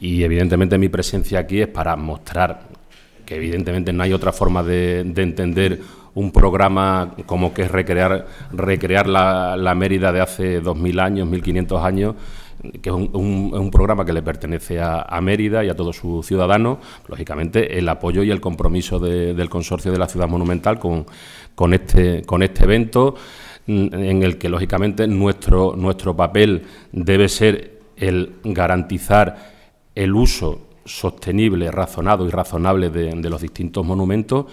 Y evidentemente mi presencia aquí es para mostrar que evidentemente no hay otra forma de entender un programa como que es recrear la Mérida de hace 2000 años, 1500 años, que es un programa que le pertenece a Mérida y a todos sus ciudadanos. Lógicamente, el apoyo y el compromiso del Consorcio de la Ciudad Monumental con este evento, en el que, lógicamente, nuestro papel debe ser el garantizar el uso sostenible, razonado y razonable de los distintos monumentos,